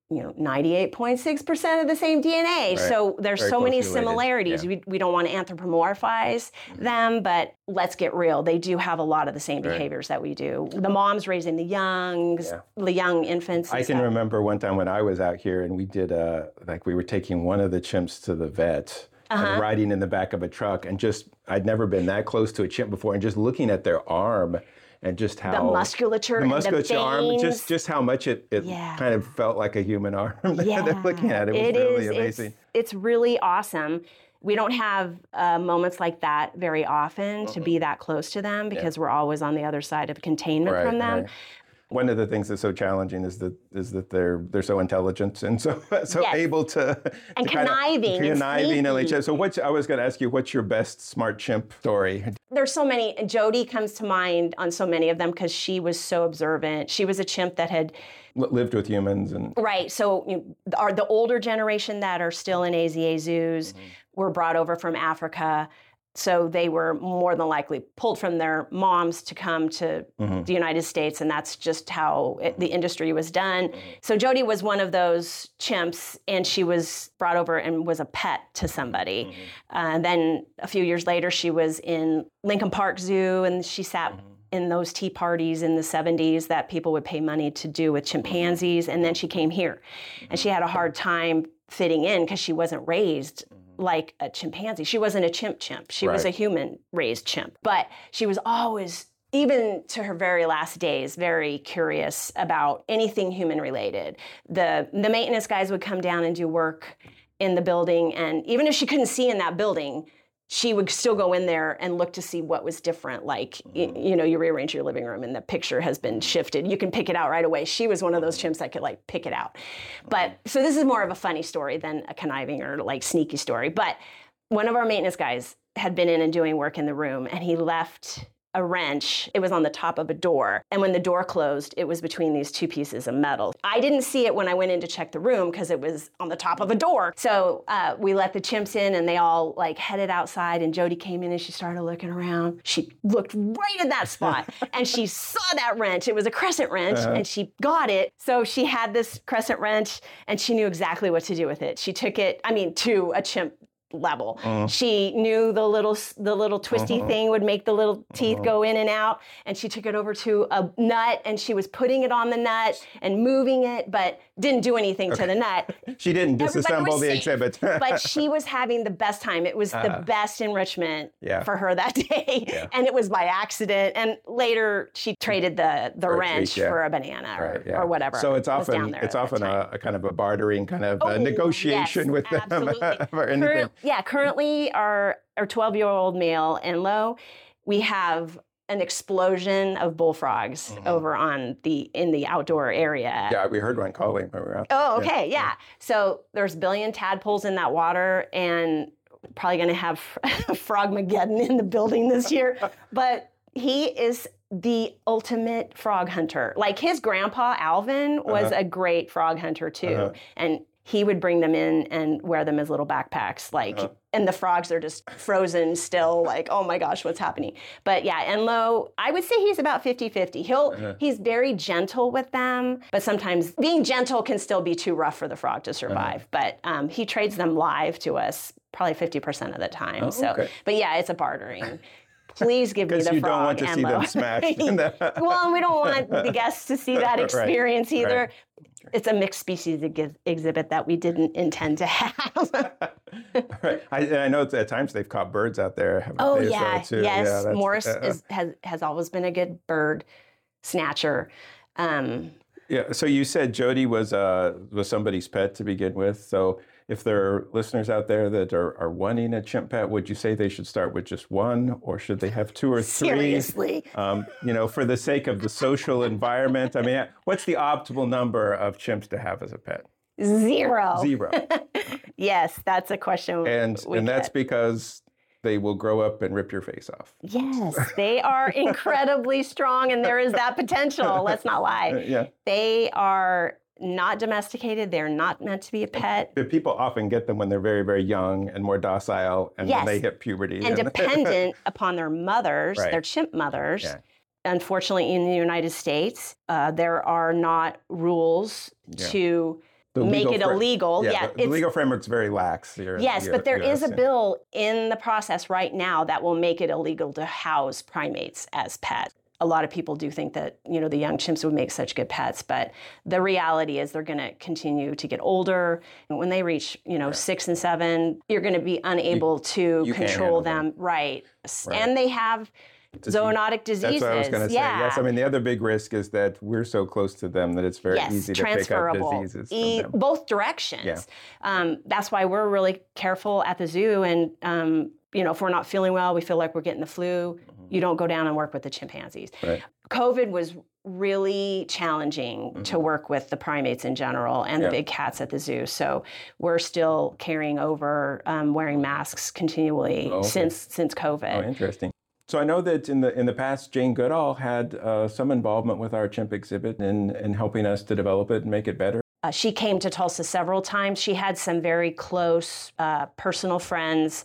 you know, ninety-eight point six percent of the same D N A. Right. So there's Very so many closely related. similarities. Yeah. We, we don't want to anthropomorphize them, but let's get real. They do have a lot of the same Right. behaviors that we do. The moms raising the young, Yeah. the young infants. and I can stuff. remember one time when I was out here and we did, uh, like we were taking one of the chimps to the vet Uh-huh. and riding in the back of a truck and just, I'd never been that close to a chimp before and just looking at their arm and just how The musculature the and the musculature arm, veins. just just how much it, it Yeah. kind of felt like a human arm. Yeah, They're looking at it, it was it really is. amazing. It's, it's really awesome. We don't have uh, moments like that very often to be that close to them because we're always on the other side of containment Right, from them. right. One of the things that's so challenging is that is that they're they're so intelligent and so so Yes. able to And to kind of- conniving and conniving and like, sneaky. so what's I was going to ask you, what's your best smart chimp story? There's so many. and Jody comes to mind on so many of them because she was so observant. She was a chimp that had Li- lived with humans and Right. So you know, our, the older generation that are still in A Z A zoos were brought over from Africa. So they were more than likely pulled from their moms to come to the United States. And that's just how it, the industry was done. So Jody was one of those chimps and she was brought over and was a pet to somebody. Uh, then a few years later, she was in Lincoln Park Zoo and she sat in those tea parties in the seventies that people would pay money to do with chimpanzees. And then she came here and she had a hard time fitting in because she wasn't raised like a chimpanzee. She wasn't a chimp chimp. She was a Right. human raised chimp. But she was always, even to her very last days, very curious about anything human related. The the maintenance guys would come down and do work in the building, and even if she couldn't see in that building, she would still go in there and look to see what was different. Like, y- you know, you rearrange your living room and the picture has been shifted. You can pick it out right away. She was one of those chimps that could like pick it out. But so this is more of a funny story than a conniving or like sneaky story. But one of our maintenance guys had been in and doing work in the room and he left a wrench. It was on the top of a door. And when the door closed, it was between these two pieces of metal. I didn't see it when I went in to check the room because it was on the top of a door. So uh, we let the chimps in and they all like headed outside and Jody came in and she started looking around. She looked right in that spot and she saw that wrench. It was a crescent wrench and she got it. So she had this crescent wrench and she knew exactly what to do with it. She took it, I mean, to a chimp level. She knew the little the little twisty thing would make the little teeth go in and out, and she took it over to a nut and she was putting it on the nut and moving it, but didn't do anything to the nut. she didn't Everybody disassemble was the safe, exhibit. but she was having the best time. It was the best enrichment Yeah. for her that day, Yeah. and it was by accident. And later she traded the the For a wrench treat, yeah. for a banana or, Right, yeah. or whatever. So it's was down often there it's at the often time. a, a kind of a bartering kind of Oh, uh, negotiation yes, with them absolutely. for anything. Current- yeah, currently our our twelve-year-old male Enlo, we have an explosion of bullfrogs over on the in the outdoor area. Mm-hmm. Yeah, we heard one calling when we were out. Oh, okay, yeah. So there's a billion tadpoles in that water, and probably going to have Frogmageddon in the building this year. But he is the ultimate frog hunter. Like his grandpa Alvin was Uh-huh. a great frog hunter too, Uh-huh. and he would bring them in and wear them as little backpacks. Like, Uh-huh. and the frogs are just frozen still. Like, oh my gosh, what's happening? But yeah, Enlo, I would say he's about fifty-fifty. He'll Uh-huh. he's very gentle with them, but sometimes being gentle can still be too rough for the frog to survive. Uh-huh. But um, he trades them live to us probably fifty percent of the time. Oh, so, okay. but yeah, it's a bartering. Please give me Because the you frog, don't want to see them Enlo. smashed. in the- Well, and we don't want the guests to see that Right, experience either. right. It's a mixed species ex- exhibit that we didn't intend to have. Right. I, and I know that at times they've caught birds out there. haven't Oh they, so, yeah, too. yes. Yeah, that's- Morris uh, is, has has always been a good bird snatcher. Um, Yeah. So you said Jody was uh, was somebody's pet to begin with. So if there are listeners out there that are, are wanting a chimp pet, would you say they should start with just one, or should they have two or three? seriously, Um, you know, for the sake of the social environment. I mean, what's the optimal number of chimps to have as a pet? zero. Zero. Yes, that's a question. And we and that's get. because they will grow up and rip your face off. Yes, they are incredibly strong, and there is that potential. Let's not lie. Yeah. They are not domesticated. They're not meant to be a pet. The people often get them when they're very, very young and more docile, and Yes. when they hit puberty. And dependent upon their mothers, Right. their chimp mothers. Yeah. Unfortunately, in the United States, uh, there are not rules Yeah. to The make legal it fra- illegal. Yeah, Yeah, the, the legal framework's very lax. You're- yes, you're- but there you're is a saying. bill in the process right now that will make it illegal to house primates as pets. A lot of people do think that, you know, the young chimps would make such good pets, but the reality is they're going to continue to get older. And when they reach, you know, six and seven, you're going to be unable to you can't control handle them. them. Right. Right. And they have zoonotic diseases. That's what I was going to say. Yeah. Yes, I mean, the other big risk is that we're so close to them that it's very Yes, easy to pick up transferable. diseases E- from them. both directions. Yeah. Um, that's why we're really careful at the zoo. And, um, you know, if we're not feeling well, we feel like we're getting the flu, you don't go down and work with the chimpanzees. Right. COVID was really challenging Mm-hmm. to work with the primates in general and Yeah. the big cats at the zoo. So we're still carrying over um, wearing masks continually Oh, okay. since since COVID. Oh, interesting. So I know that in the in the past, Jane Goodall had uh, some involvement with our chimp exhibit in, in helping us to develop it and make it better. Uh, she came to Tulsa several times. She had some very close uh, personal friends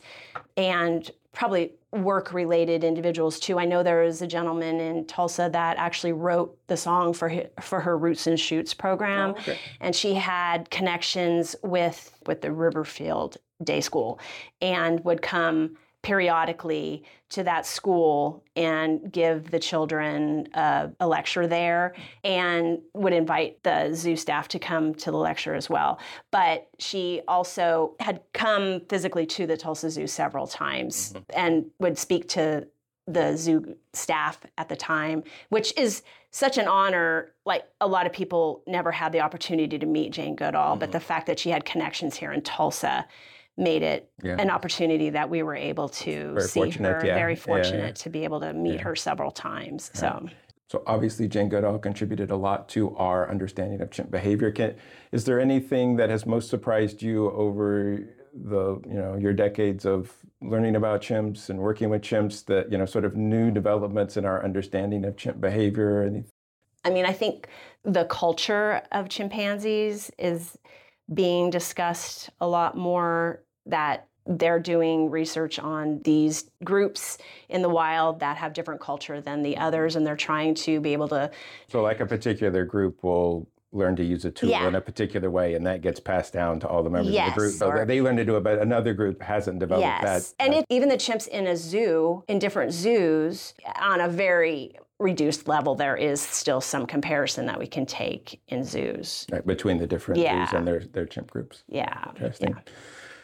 and probably work-related individuals too. I know there was a gentleman in Tulsa that actually wrote the song for hi- for her Roots and Shoots program, Oh, okay. and she had connections with with the Riverfield Day School, and would come periodically to that school and give the children uh, a lecture there, and would invite the zoo staff to come to the lecture as well. But she also had come physically to the Tulsa Zoo several times and would speak to the zoo staff at the time, which is such an honor. Like, a lot of people never had the opportunity to meet Jane Goodall, but the fact that she had connections here in Tulsa made it Yeah. an opportunity that we were able to Very see fortunate, her. yeah. Very Yeah, fortunate yeah. to be able to meet her several times. So So obviously, Jane Goodall contributed a lot to our understanding of chimp behavior. Can, is there anything that has most surprised you over the you know your decades of learning about chimps and working with chimps, that you know sort of new developments in our understanding of chimp behavior? Anything? I mean, I think the culture of chimpanzees is being discussed a lot more, that they're doing research on these groups in the wild that have different culture than the others, and they're trying to be able to, So, like a particular group will learn to use a tool Yeah. in a particular way, and that gets passed down to all the members Yes, of the group. So or- they learn to do it, but another group hasn't developed yes. that. And that- it, even the chimps in a zoo, in different zoos, on a very reduced level, there is still some comparison that we can take in zoos. right, between the different Yeah. zoos and their their chimp groups. Yeah. Interesting. yeah.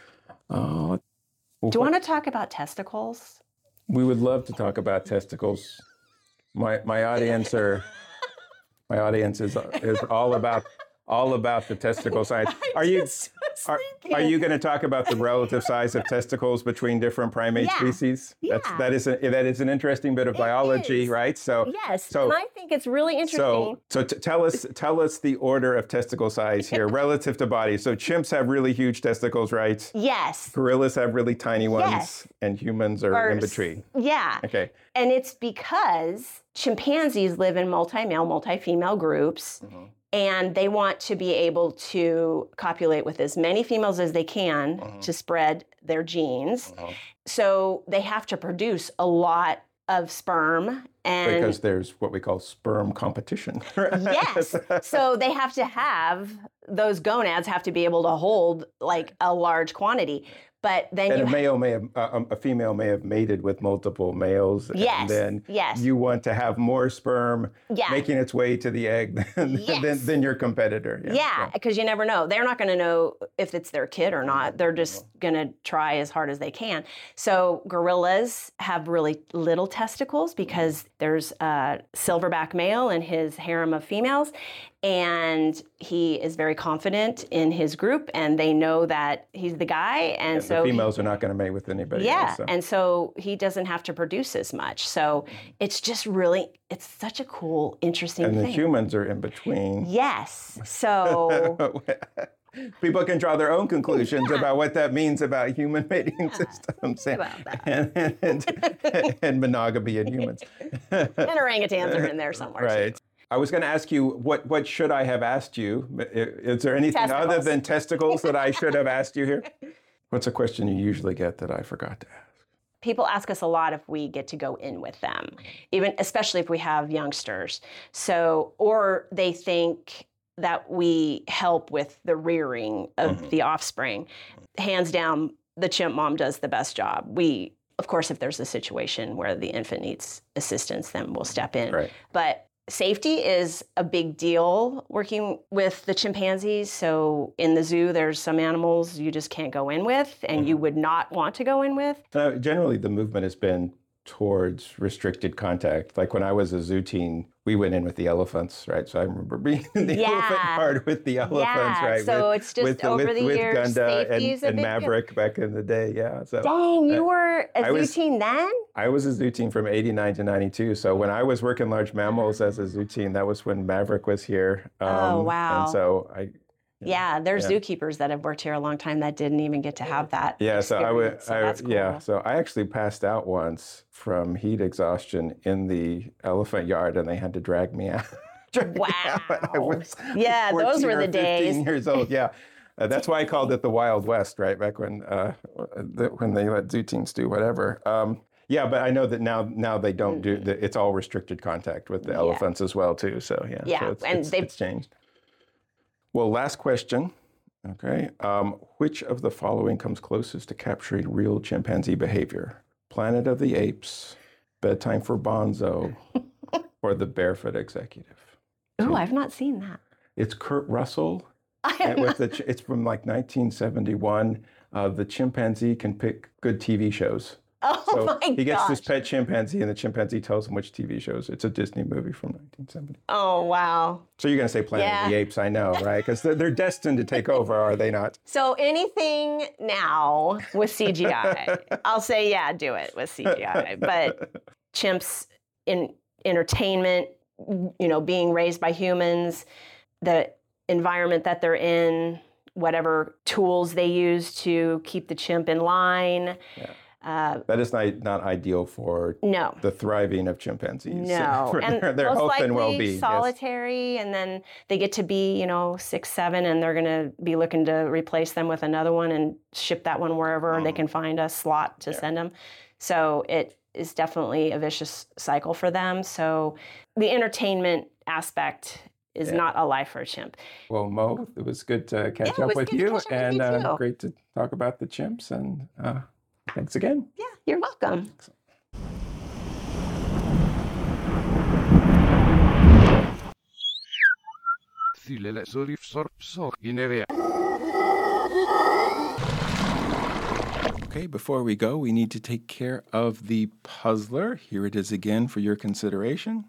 Oh, well, Do you want to talk about testicles? we would love to talk about testicles. My my audience are my audience is is all about all about the testicle size. Are you are, are you going to talk about the relative size of testicles between different primate Yeah. species? That's Yeah. that is a, that is an interesting bit of biology, is. right? So Yes, So- and I think it's really interesting. So, so t- tell us, tell us the order of testicle size here relative to body. So chimps have really huge testicles, right? yes. Gorillas have really tiny ones, Yes. and humans are Or in s- between. Yeah. Okay. And it's because chimpanzees live in multi-male, multi-female groups, Mm-hmm. and they want to be able to copulate with as many females as they can Mm-hmm. to spread their genes. So they have to produce a lot of sperm, and Because there's what we call sperm competition. yes. So they have to have those gonads have to be able to hold like a large quantity. But then And you a male may have, uh, a female may have mated with multiple males. Yes, And then yes. you want to have more sperm Yeah. making its way to the egg than, Yes. than, than your competitor. Yeah, because you never know. They're not going to know if it's their kid or not. They're just going to try as hard as they can. So gorillas have really little testicles because there's a silverback male and his harem of females, and he is very confident in his group, and they know that he's the guy, and Yeah, so the he- females are not going to mate with anybody yeah, else. So. and so he doesn't have to produce as much. So it's just really, it's such a cool, interesting And the thing. humans are in between. Yes. So People can draw their own conclusions about what that means about human mating systems and, about that. and, and, and monogamy in humans. and orangutans are in there somewhere. too. Right. I was going to ask you, what, what should I have asked you? I- Is there anything other Testicles. than testicles that I should have asked you here? What's a question you usually get that I forgot to ask? People ask us a lot if we get to go in with them, even especially if we have youngsters. So, or they think that we help with the rearing of mm-hmm. the offspring. Hands down, the chimp mom does the best job. We, of course, if there's a situation where the infant needs assistance, then we'll step in. Right. But safety is a big deal working with the chimpanzees. So in the zoo, there's some animals you just can't go in with and mm-hmm. you would not want to go in with. Uh, generally, the movement has been towards restricted contact. Like when I was a zoo teen, we went in with the elephants, right? So I remember being in the yeah. elephant part with the elephants, yeah. right? So with, it's just with, over with, the with years, Gunda and, and big Maverick deal. Back in the day, yeah. So dang, you uh, were a I zoo was, teen then? I was a zoo teen from eighty-nine to ninety-two. So when I was working large mammals as a zoo teen, that was when Maverick was here. Um, oh, wow. And so I... Yeah, there's yeah. zookeepers that have worked here a long time that didn't even get to have that. Yeah, so I would, so I, that's cool. yeah, so I actually passed out once from heat exhaustion in the elephant yard, and they had to drag me out. drag wow. Me out. I was yeah, those were the days. Years old. Yeah, uh, that's why I called it the Wild West, right? Back when uh, the, when they let zoo teens do whatever. Um, yeah, but I know that now now they don't do the, it's all restricted contact with the yeah. elephants as well too. So yeah, yeah, so it's, and it's, they've it's changed. Well, last question. Okay. Um, which of the following comes closest to capturing real chimpanzee behavior? Planet of the Apes, Bedtime for Bonzo, or The Barefoot Executive? Oh, I've not seen that. It's Kurt Russell. I have with the, it's from like nineteen seventy-one. Uh, the chimpanzee can pick good T V shows. Oh so my he gets gosh. this pet chimpanzee, and the chimpanzee tells him which T V shows. It's a Disney movie from nineteen seventy. Oh, wow. So you're going to say Planet yeah. of the Apes, I know, right? Because they're, they're destined to take over, are they not? So anything now with C G I, I'll say, yeah, do it with C G I. But chimps in entertainment, you know, being raised by humans, the environment that they're in, whatever tools they use to keep the chimp in line. Yeah. Uh, that is not, not ideal for no. the thriving of chimpanzees. No, for and their, their most health likely and well-being. solitary, yes. And then they get to be, you know, six, seven, and they're going to be looking to replace them with another one and ship that one wherever mm. they can find a slot to yeah. send them. So it is definitely a vicious cycle for them. So the entertainment aspect is yeah. not a life for a chimp. Well, Mo, it was good to catch yeah, up with you, up and with you uh, great to talk about the chimps, and uh, thanks again. Yeah, you're welcome. Okay, before we go, we need to take care of the puzzler. Here it is again for your consideration.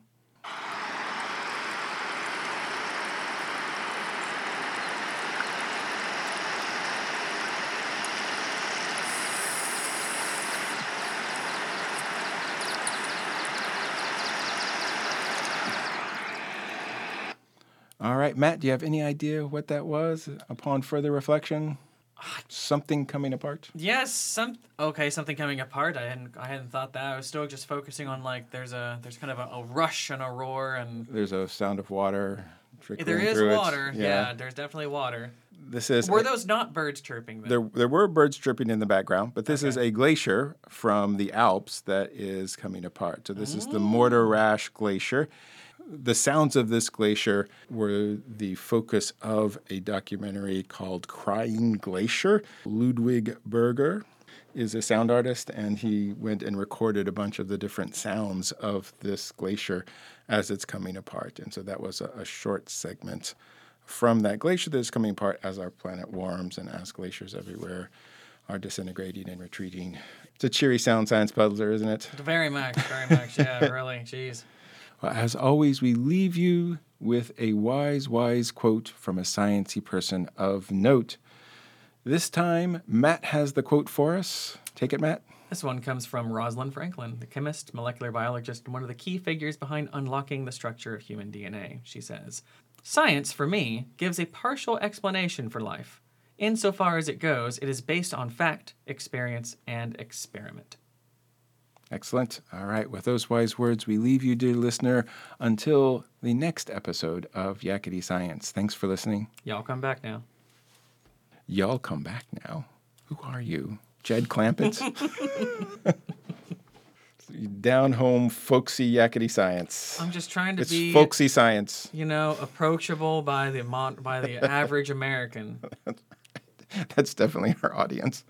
All right, Matt, do you have any idea what that was upon further reflection? Something coming apart? Yes, some okay, something coming apart. I hadn't I hadn't thought that. I was still just focusing on like there's a there's kind of a, a rush and a roar and there's a sound of water trickling there is through water. It. Yeah. yeah, there's definitely water. This is Were those not birds chirping then? There there were birds chirping in the background, but this okay. is a glacier from the Alps that is coming apart. So this mm. is the Morterasch Glacier. The sounds of this glacier were the focus of a documentary called Crying Glacier. Ludwig Berger is a sound artist, and he went and recorded a bunch of the different sounds of this glacier as it's coming apart. And so that was a, a short segment from that glacier that is coming apart as our planet warms and as glaciers everywhere are disintegrating and retreating. It's a cheery sound science puzzler, isn't it? Very much, very much. Yeah, really. Jeez. Well, as always, we leave you with a wise, wise quote from a sciencey person of note. This time, Matt has the quote for us. Take it, Matt. This one comes from Rosalind Franklin, the chemist, molecular biologist, and one of the key figures behind unlocking the structure of human D N A. She says, "Science, for me, gives a partial explanation for life. Insofar as it goes, it is based on fact, experience, and experiment." Excellent. All right. With those wise words, we leave you, dear listener, until the next episode of Yakety Science. Thanks for listening. Y'all come back now. Y'all come back now? Who are you? Jed Clampett? down-home, folksy, yakety science. I'm just trying to It's be, folksy science. you know, approachable by the mon- by the average American. That's definitely our audience.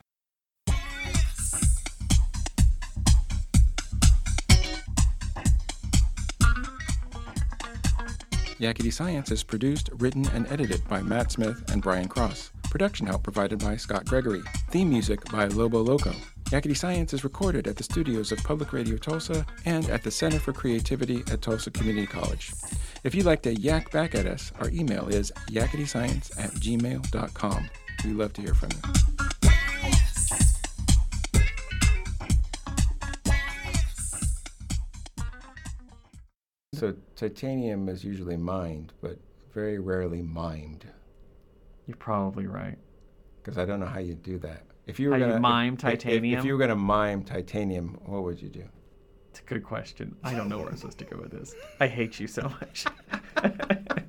Yakety Science is produced, written, and edited by Matt Smith and Brian Cross. Production help provided by Scott Gregory. Theme music by Lobo Loco. Yakety Science is recorded at the studios of Public Radio Tulsa and at the Center for Creativity at Tulsa Community College. If you'd like to yak back at us, our email is yaketyscience at gmail dot com. We love to hear from you. So titanium is usually mined, but very rarely mimed. You're probably right. Because I don't know how you do that. If you were How you gonna mime if- if- titanium? If, you were gonna mime titanium, what would you do? It's a good question. I don't know where I'm supposed to go with this. I hate you so much.